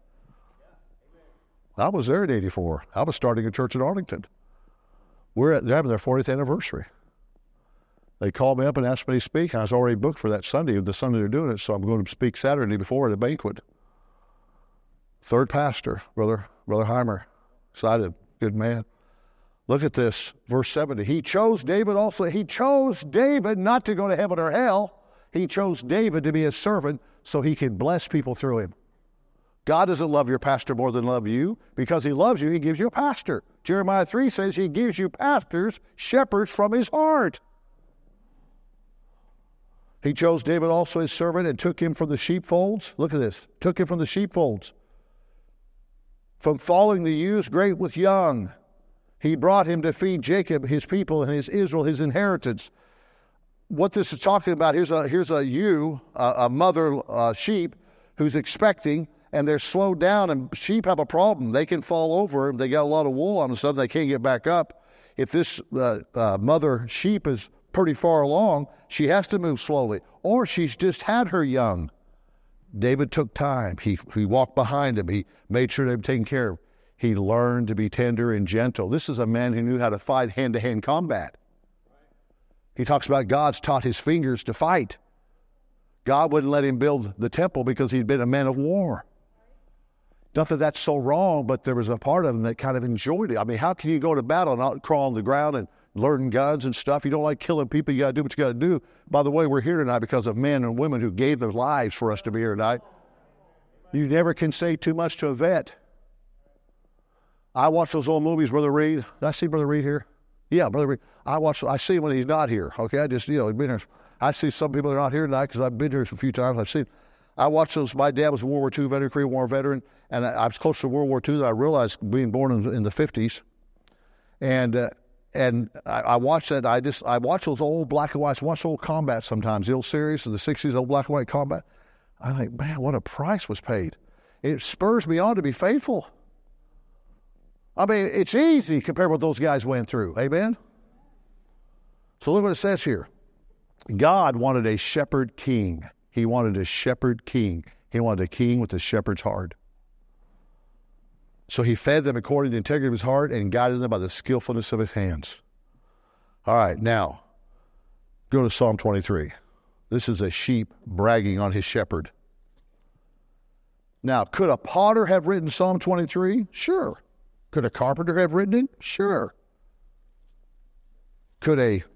B: I was there in eighty-four. I was starting a church in Arlington. We're at, they're having their fortieth anniversary. They called me up and asked me to speak, and I was already booked for that Sunday, the Sunday they're doing it, so I'm going to speak Saturday before the banquet. Third pastor, Brother Brother Heimer. Excited. Good man. Look at this, verse seventy. He chose David also. He chose David not to go to heaven or hell. He chose David to be his servant so he could bless people through him. God doesn't love your pastor more than love you. Because he loves you, he gives you a pastor. Jeremiah three says he gives you pastors, shepherds from his heart. He chose David also his servant and took him from the sheepfolds. Look at this. Took him from the sheepfolds. From following the ewes great with young. He brought him to feed Jacob, his people, and his Israel, his inheritance. What this is talking about, here's a, here's a ewe, a, a mother uh, sheep, who's expecting, and they're slowed down, and sheep have a problem. They can fall over. They got a lot of wool on them and stuff. They can't get back up. If this uh, uh, mother sheep is pretty far along, she has to move slowly. Or she's just had her young. David took time. He, he walked behind him. He made sure they were taken care of. He learned to be tender and gentle. This is a man who knew how to fight hand-to-hand combat. He talks about God's taught his fingers to fight. God wouldn't let him build the temple because he'd been a man of war. Not that that's so wrong, but there was a part of them that kind of enjoyed it. I mean, how can you go to battle and not crawl on the ground and learn guns and stuff? You don't like killing people. You got to do what you got to do. By the way, we're here tonight because of men and women who gave their lives for us to be here tonight. You never can say too much to a vet. I watch those old movies, Brother Reed. Did I see Brother Reed here? Yeah, Brother Reed. I watch. I see him when he's not here. Okay, I just, you know, been here. I see some people that are not here tonight because I've been here a few times. I've seen. I watched those. My dad was a World War Two veteran, Korean War veteran, and I, I was close to World War Two that I realized being born in, in the fifties. And uh, and I, I watched that. I just I watch those old black and whites. I watch old combat sometimes. The old series of the sixties, old black and white combat. I think, man, what a price was paid. It spurs me on to be faithful. I mean, it's easy compared to what those guys went through. Amen? So look what it says here. God wanted a shepherd king. He wanted a shepherd king. He wanted a king with a shepherd's heart. So he fed them according to the integrity of his heart and guided them by the skillfulness of his hands. All right, now, go to Psalm twenty-three. This is a sheep bragging on his shepherd. Now, could a potter have written Psalm twenty-three? Sure. Could a carpenter have written it? Sure. Could a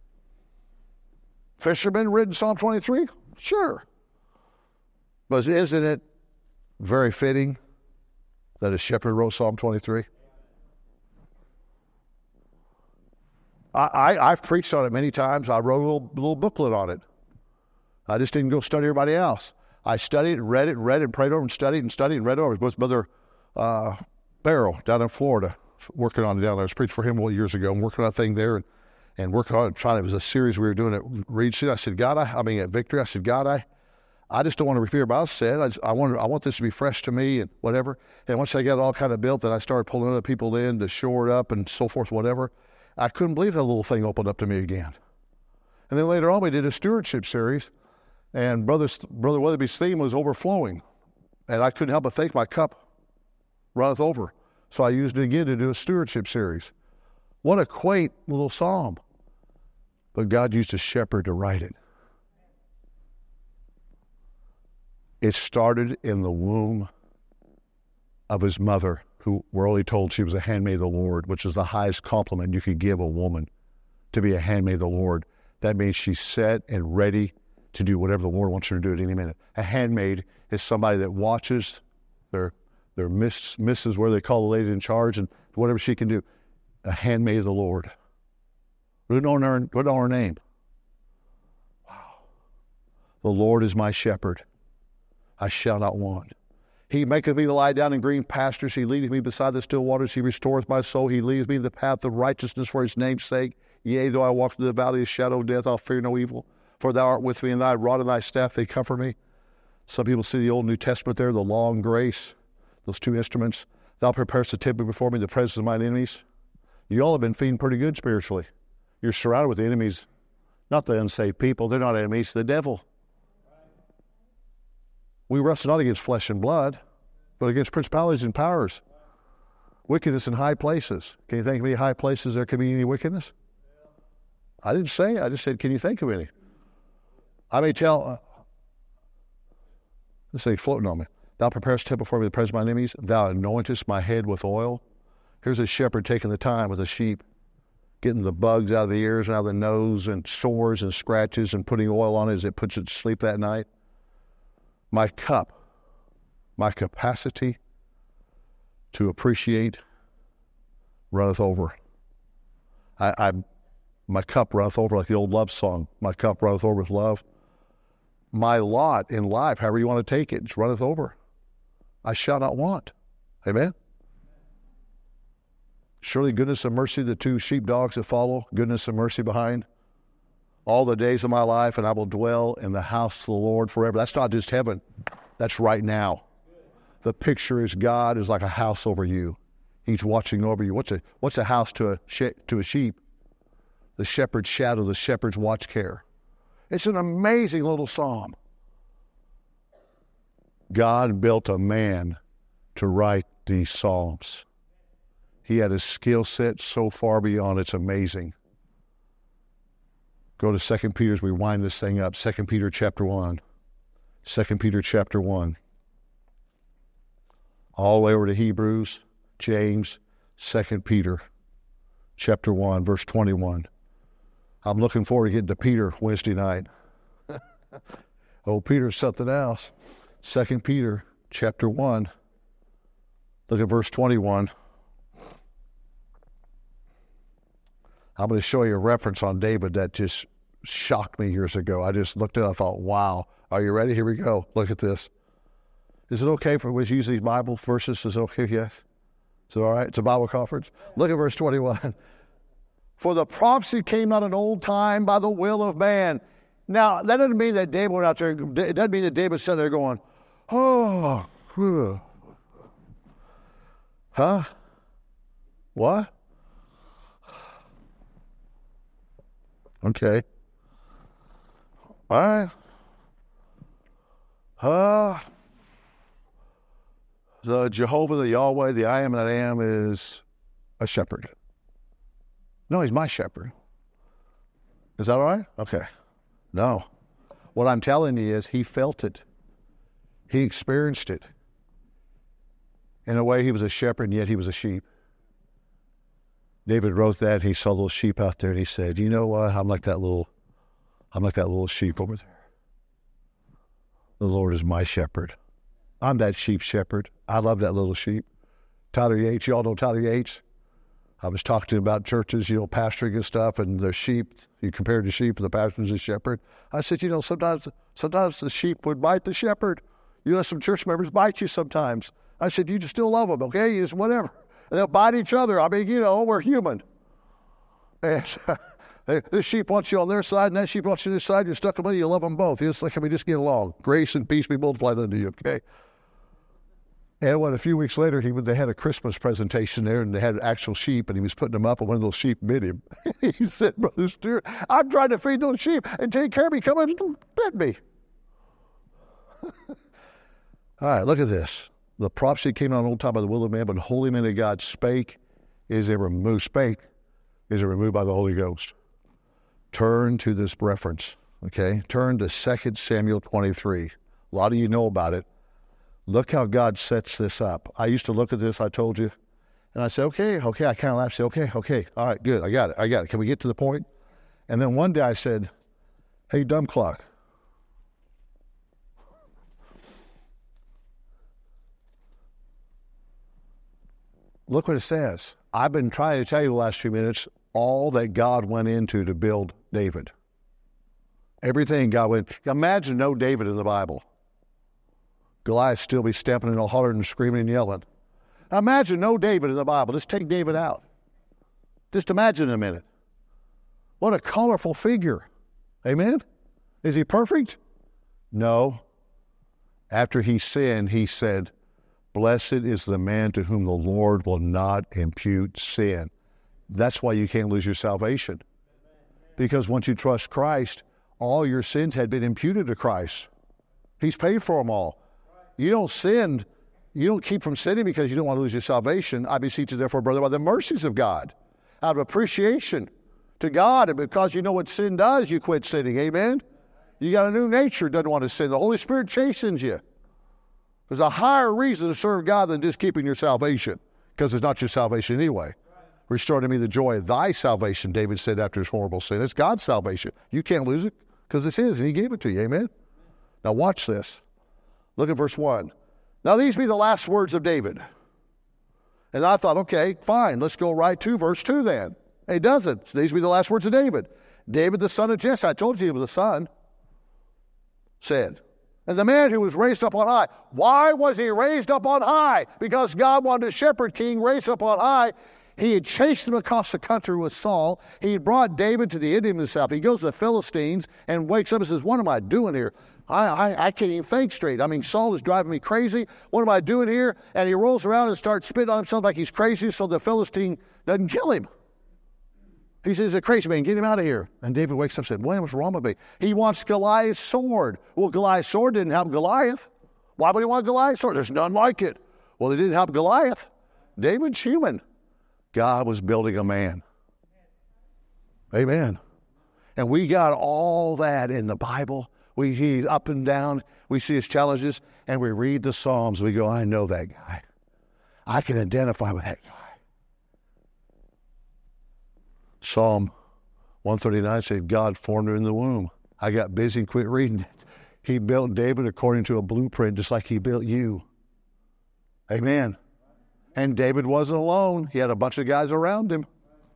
B: fisherman written Psalm twenty-three? Sure. But isn't it very fitting that a shepherd wrote Psalm twenty-three? I, I, I've preached on it many times. I wrote a little, little booklet on it. I just didn't go study everybody else. I studied it, read it, read it, prayed over and studied and studied and read over it with Brother uh, Barrow down in Florida, working on it down there. I was preaching for him years ago. I'm working on a thing there and, and working on it, trying it was a series we were doing at Reed City. I said, God, I, I mean, at Victory, I said, God, I I just don't want to repeat what I said. I, just, I, want, I want this to be fresh to me and whatever. And once I got it all kind of built, then I started pulling other people in to shore it up and so forth, whatever. I couldn't believe that little thing opened up to me again. And then later on, we did a stewardship series, and Brother, Brother Weatherby's theme was overflowing. And I couldn't help but think my cup runneth over. So I used it again to do a stewardship series. What a quaint little psalm. But God used a shepherd to write it. It started in the womb of his mother, who we're only told she was a handmaid of the Lord, which is the highest compliment you could give a woman, to be a handmaid of the Lord. That means she's set and ready to do whatever the Lord wants her to do at any minute. A handmaid is somebody that watches their their miss, missus, where they call the lady in charge, and whatever she can do. A handmaid of the Lord. We don't know her, we don't know her name. Wow. The Lord is my shepherd. I shall not want. He maketh me to lie down in green pastures. He leadeth me beside the still waters. He restoreth my soul. He leadeth me in the path of righteousness for his name's sake. Yea, though I walk through the valley of the shadow of death, I'll fear no evil. For thou art with me, and thy rod and thy staff, they comfort me. Some people see the Old New Testament there, the law and grace, those two instruments. Thou preparest a table before me in the presence of mine enemies. You all have been feeding pretty good spiritually. You're surrounded with the enemies, not the unsaved people. They're not enemies, the devil. We wrestle not against flesh and blood, but against principalities and powers. Wickedness in high places. Can you think of any high places there could be any wickedness? I didn't say. I just said, can you think of any? I may tell, uh, let's say, floating on me. Thou preparest a table before me in the presence of my enemies. Thou anointest my head with oil. Here's a shepherd taking the time with a sheep, getting the bugs out of the ears and out of the nose and sores and scratches and putting oil on it as it puts it to sleep that night. My cup, my capacity to appreciate runneth over. I, I, my cup runneth over like the old love song. My cup runneth over with love. My lot in life, however you want to take it, it's runneth over. I shall not want. Amen? Surely goodness and mercy, the two sheepdogs that follow, goodness and mercy behind. All the days of my life, and I will dwell in the house of the Lord forever. That's not just heaven. That's right now. The picture is God is like a house over you. He's watching over you. What's a what's a house to a she, to a sheep? The shepherd's shadow, the shepherd's watch care. It's an amazing little psalm. God built a man to write these psalms. He had a skill set so far beyond, it's amazing. Go to Second Peter as we wind this thing up. Second Peter chapter one. Second Peter chapter one. all the way over to Hebrews, James, Second Peter, chapter one, verse twenty-one. I'm looking forward to getting to Peter Wednesday night. Oh, Peter's something else. Second Peter, chapter one. Look at verse twenty-one. I'm going to show you a reference on David that just shocked me years ago. I just looked at it, I thought, wow. Are you ready? Here we go. Look at this. Is it okay for we use these Bible verses? Is it okay? Yes. Is it all right? It's a Bible conference. Look at verse twenty-one. For the prophecy came not in old time by the will of man. Now, that doesn't mean that David went out there. It doesn't mean that David sat there going, oh, whew. Huh? What? Okay. All right. Uh, the Jehovah, the Yahweh, the I am that I am is a shepherd. No, he's my shepherd. Is that all right? Okay. No. What I'm telling you is he felt it. He experienced it. In a way, he was a shepherd, and yet he was a sheep. David wrote that. He saw little sheep out there, and he said, you know what? I'm like that little, I'm like that little sheep over there. The Lord is my shepherd. I'm that sheep shepherd. I love that little sheep. Tyler Yates, you all know Tyler Yates? I was talking to him about churches, you know, pastoring and stuff, and the sheep, you compared the sheep and the pastor is a shepherd. I said, you know, sometimes sometimes the sheep would bite the shepherd. You know, some church members bite you sometimes. I said, you just still love them, okay? You just whatever. And they'll bite each other. I mean, you know, we're human. And this sheep wants you on their side, and that sheep wants you on this side. You're stuck in the middle. You love them both. It's like, can we just get along? Grace and peace be multiplied unto you, okay? And what, a few weeks later, he they had a Christmas presentation there, and they had actual sheep, and he was putting them up, and one of those sheep bit him. He said, Brother Stewart, I'm trying to feed those sheep and take care of me. Come and bit me. All right, look at this. The prophecy came out in old time by the will of man, but the holy man of God spake, is it removed? Spake, is it removed by the Holy Ghost? Turn to this reference, okay? Turn to Second Samuel twenty-three. A lot of you know about it. Look how God sets this up. I used to look at this, I told you, and I said, okay, okay. I kind of laughed, said, okay, okay, all right, good, I got it, I got it. Can we get to the point? And then one day I said, hey, dumb clock. Look what it says. I've been trying to tell you the last few minutes all that God went into to build David. Everything God went. Imagine no David in the Bible. Goliath still be stamping and hollering and screaming and yelling. Now imagine no David in the Bible. Just take David out. Just imagine a minute. What a colorful figure. Amen? Is he perfect? No. After he sinned, he said, blessed is the man to whom the Lord will not impute sin. That's why you can't lose your salvation. Because once you trust Christ, all your sins had been imputed to Christ. He's paid for them all. You don't sin, you don't keep from sinning because you don't want to lose your salvation. I beseech you therefore, brother, by the mercies of God, out of appreciation to God, and because you know what sin does, you quit sinning. Amen? You got a new nature, doesn't want to sin. The Holy Spirit chastens you. There's a higher reason to serve God than just keeping your salvation, because it's not your salvation anyway. Restore to me the joy of thy salvation, David said after his horrible sin. It's God's salvation. You can't lose it because it's his, and he gave it to you. Amen? Now watch this. Look at verse one. Now these be the last words of David. And I thought, okay, fine, let's go right to verse two then. It doesn't. These be the last words of David. David, the son of Jesse, I told you he was a son, said, and the man who was raised up on high. Why was he raised up on high? Because God wanted a shepherd king raised up on high. He had chased him across the country with Saul. He had brought David to the end of himself. He goes to the Philistines and wakes up and says, what am I doing here? I, I, I can't even think straight. I mean, Saul is driving me crazy. What am I doing here? And he rolls around and starts spitting on himself like he's crazy so the Philistine doesn't kill him. He says, a crazy man, get him out of here. And David wakes up and said, what's wrong with me? He wants Goliath's sword. Well, Goliath's sword didn't help Goliath. Why would he want Goliath's sword? There's none like it. Well, it didn't help Goliath. David's human. God was building a man. Amen. And we got all that in the Bible. We he's up and down. We see his challenges, and we read the Psalms. We go, I know that guy. I can identify with that guy. Psalm one thirty-nine says, God formed her in the womb. I got busy and quit reading it. He built David according to a blueprint, just like he built you. Amen. And David wasn't alone. He had a bunch of guys around him.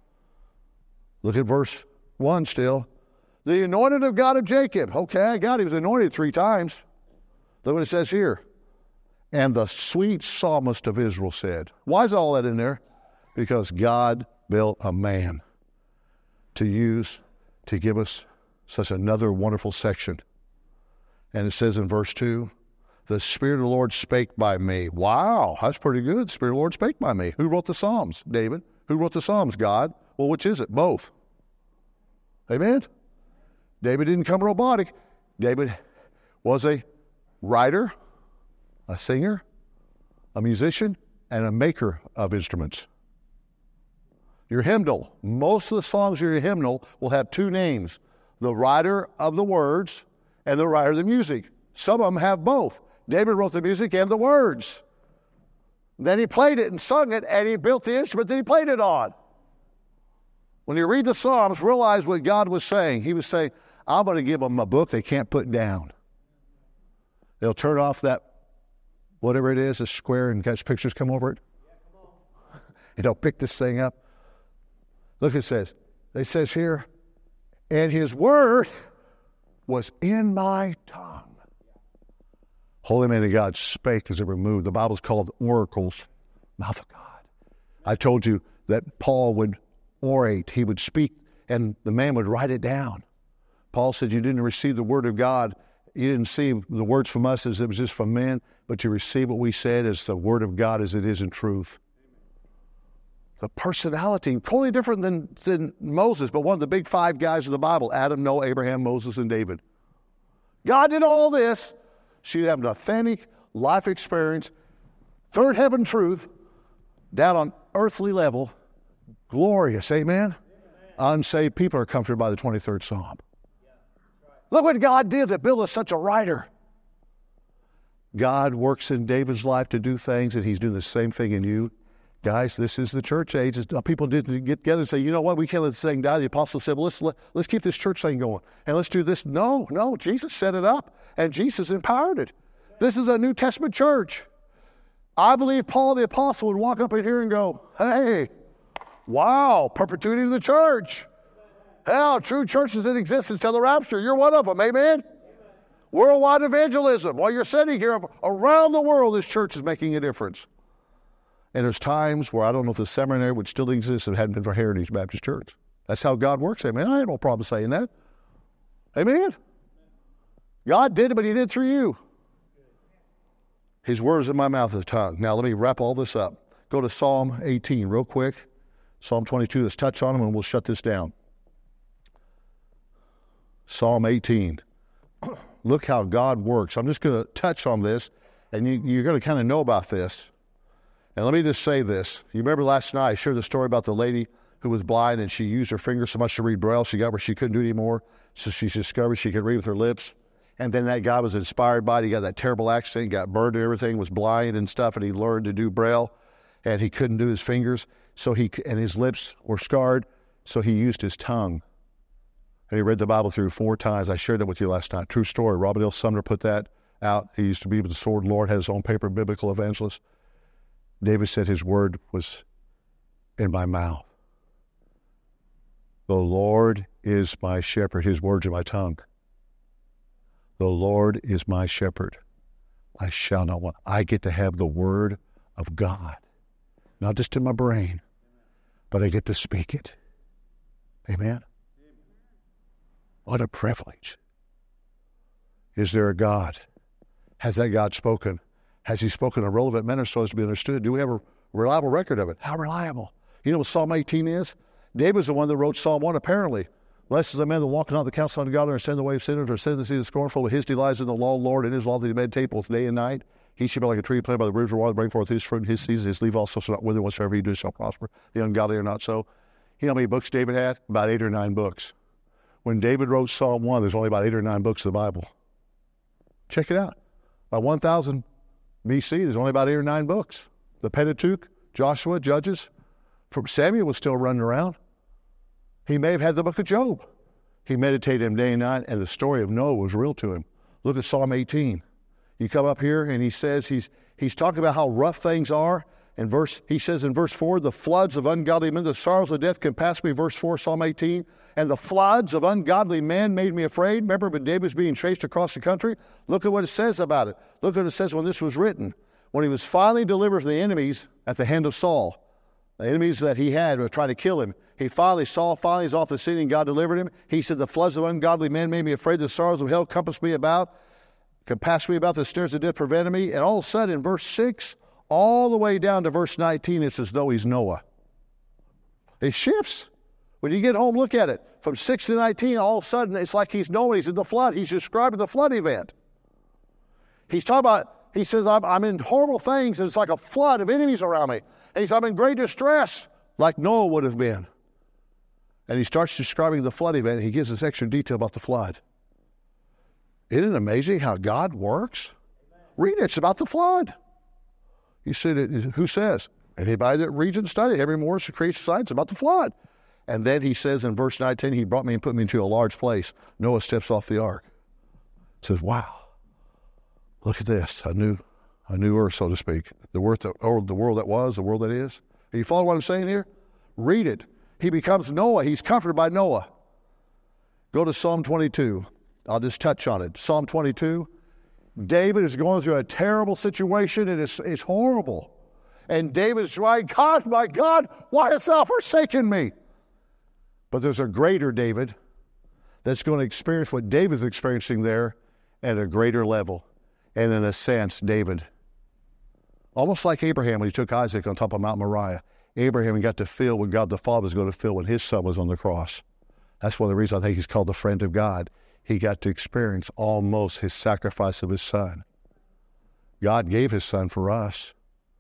B: Look at verse one still. The anointed of God of Jacob. Okay, I got it. He was anointed three times. Look what it says here. And the sweet psalmist of Israel said. Why is all that in there? Because God built a man to use to give us such another wonderful section. And it says in verse two, the Spirit of the Lord spake by me. Wow, that's pretty good. The Spirit of the Lord spake by me. Who wrote the Psalms? David. Who wrote the Psalms? God. Well, which is it? Both. Amen? David didn't come robotic. David was a writer, a singer, a musician, and a maker of instruments. Your hymnal, most of the songs in your hymnal will have two names, the writer of the words and the writer of the music. Some of them have both. David wrote the music and the words. Then he played it and sung it, and he built the instrument that he played it on. When you read the Psalms, realize what God was saying. He was saying, I'm going to give them a book they can't put down. They'll turn off that, whatever it is, a square, and catch pictures come over it. And they'll pick this thing up. Look, it says, it says here, and his word was in my tongue. Holy man of God spake as it were moved. The Bible's called oracles, mouth of God. I told you that Paul would orate. He would speak, and the man would write it down. Paul said, you didn't receive the word of God. You didn't see the words from us as it was just from men, but you received what we said as the word of God as it is in truth. The personality, totally different than, than Moses, but one of the big five guys of the Bible, Adam, Noah, Abraham, Moses, and David. God did all this. She'd have an authentic life experience, third heaven truth, down on earthly level, glorious, amen? Amen. Unsaved people are comforted by the twenty-third Psalm. Yeah, right. Look what God did to build us such a writer. God works in David's life to do things, and he's doing the same thing in you. Guys, this is the church age. People did get together and say, you know what, we can't let this thing die. The apostle said, well, let's, let, let's keep this church thing going, and let's do this. No, no, Jesus set it up, and Jesus empowered it. This is a New Testament church. I believe Paul the apostle would walk up in here and go, hey, wow, perpetuity of the church. Hell, true churches in existence till the rapture. You're one of them, amen? Amen. Worldwide evangelism. While you're sitting here, around the world, this church is making a difference. And there's times where I don't know if the seminary would still exist if it hadn't been for Heritage Baptist Church. That's how God works, amen. I have no problem saying that. Amen. God did it, but he did it through you. His word is in my mouth, his tongue. Now let me wrap all this up. Go to Psalm eighteen real quick. Psalm twenty-two, let's touch on them and we'll shut this down. Psalm eighteen. Look how God works. I'm just going to touch on this, and you, you're going to kind of know about this. And let me just say this. You remember last night I shared the story about the lady who was blind, and she used her fingers so much to read Braille, she got where she couldn't do it anymore. So she discovered she could read with her lips. And then that guy was inspired by it. He got that terrible accident, got burned and everything, was blind and stuff, and he learned to do Braille, and he couldn't do his fingers. So he and his lips were scarred, so he used his tongue. And he read the Bible through four times. I shared that with you last night. True story. Robert L. Sumner put that out. He used to be with the Sword Lord, had his own paper, Biblical Evangelist. David said his word was in my mouth. The Lord is my shepherd. His word's in my tongue. The Lord is my shepherd. I shall not want. I get to have the word of God, not just in my brain, but I get to speak it. Amen? What a privilege. Is there a God? Has that God spoken? Has he spoken a relevant manner so as to be understood? Do we have a reliable record of it? How reliable? You know what Psalm eighteen is? David's the one that wrote Psalm one, apparently. Blessed is the man that walketh not the counsel of God, or stand the way of sinners, or sit in the seat of the scornful, but his delights in the law of the Lord, and his law that he meditate both day and night. He shall be like a tree planted by the rivers of water, bring forth his fruit in his season. His leaf also shall not wither, whatsoever he doeth shall prosper. The ungodly are not so. You know how many books David had? About eight or nine books. When David wrote Psalm one, there's only about eight or nine books of the Bible. Check it out. By one thousand B C, there's only about eight or nine books. the Pentateuch, Joshua, Judges. From Samuel was still running around. He may have had the book of Job. He meditated him day and night, and the story of Noah was real to him. Look at Psalm eighteen. You come up here, and he says he's he's talking about how rough things are. And verse he says in verse four, the floods of ungodly men, the sorrows of death compassed me. Verse four, Psalm eighteen. And the floods of ungodly men made me afraid. Remember when David was being chased across the country? Look at what it says about it. Look at what it says when this was written. When he was finally delivered from the enemies at the hand of Saul, the enemies that he had were trying to kill him. He finally, Saul finally is off the scene and God delivered him. He said, the floods of ungodly men made me afraid. The sorrows of hell compassed me about, compassed me about. The snares of death prevented me. And all of a sudden, in verse six, all the way down to verse nineteen, it's as though he's Noah. It shifts. When you get home, look at it. From six to nineteen, all of a sudden, it's like he's Noah. He's in the flood. He's describing the flood event. He's talking about, he says, I'm, I'm in horrible things, and it's like a flood of enemies around me. And he says, I'm in great distress, like Noah would have been. And he starts describing the flood event. He gives us extra detail about the flood. Isn't it amazing how God works? Read it. It's about the flood. You said, who says? Anybody that reads and studies, every Morris creates science about the flood. And then he says in verse nineteen, he brought me and put me into a large place. Noah steps off the ark. Says, wow, look at this. A new, a new earth, so to speak. The world, the, or the world that was, the world that is. Are you following what I'm saying here? Read it. He becomes Noah. He's comforted by Noah. Go to Psalm twenty-two. I'll just touch on it. Psalm twenty-two. David is going through a terrible situation, and it's, it's horrible. And David's crying, God, my God, why hast thou forsaken me? But there's a greater David that's going to experience what David's experiencing there at a greater level. And in a sense, David, almost like Abraham when he took Isaac on top of Mount Moriah, Abraham got to feel what God the Father was going to feel when his son was on the cross. That's one of the reasons I think he's called the friend of God. He got to experience almost his sacrifice of his son. God gave his son for us.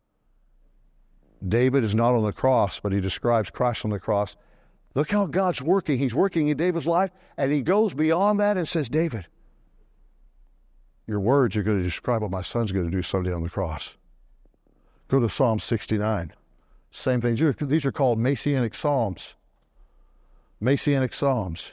B: David is not on the cross, but he describes Christ on the cross. Look how God's working. He's working in David's life, and he goes beyond that and says, David, your words are going to describe what my son's going to do someday on the cross. Go to Psalm sixty-nine. Same thing. These are called Messianic Psalms. Messianic Psalms.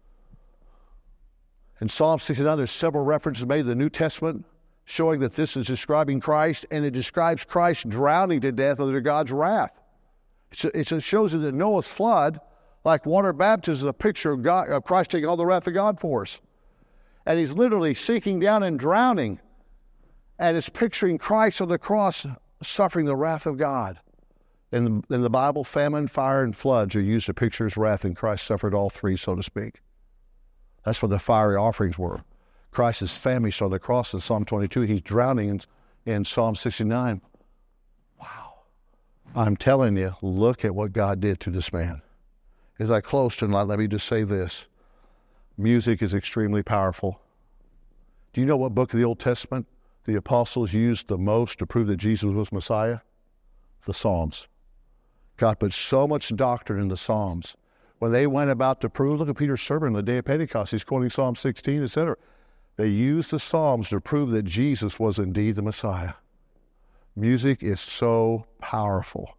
B: In Psalm sixty-nine, there's several references made to the New Testament showing that this is describing Christ, and it describes Christ drowning to death under God's wrath. It shows that Noah's flood, like water baptism, is a picture of, God, of Christ taking all the wrath of God for us. And he's literally sinking down and drowning. And it's picturing Christ on the cross suffering the wrath of God. In the, in the Bible, famine, fire, and floods are used to picture his wrath, and Christ suffered all three, so to speak. That's what the fiery offerings were. Christ is famished on the cross in Psalm twenty-two. He's drowning in, in Psalm sixty-nine. Wow. I'm telling you, look at what God did to this man. As I close tonight, let me just say this. Music is extremely powerful. Do you know what book of the Old Testament the apostles used the most to prove that Jesus was Messiah? The Psalms. God put so much doctrine in the Psalms. When they went about to prove, look at Peter's sermon on the day of Pentecost. He's quoting Psalm sixteen, et cetera. They used the Psalms to prove that Jesus was indeed the Messiah. Music is so powerful.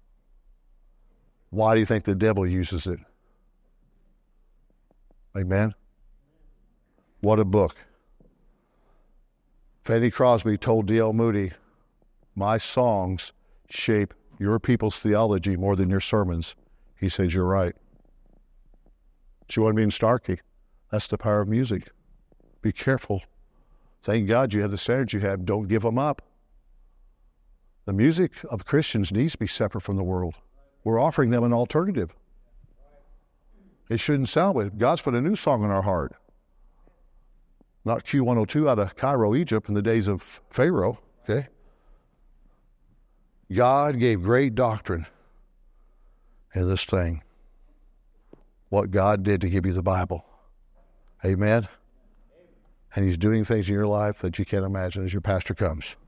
B: Why do you think the devil uses it? Amen? What a book. Fanny Crosby told D L Moody, my songs shape your people's theology more than your sermons. He said, you're right. Do you want to be in Starkey? That's the power of music. Be careful. Thank God you have the standards you have. Don't give them up. The music of Christians needs to be separate from the world. We're offering them an alternative. It shouldn't sound with. God's put a new song in our heart. Not Q one oh two out of Cairo, Egypt in the days of Pharaoh. Okay? God gave great doctrine in this thing. What God did to give you the Bible. Amen? And he's doing things in your life that you can't imagine as your pastor comes.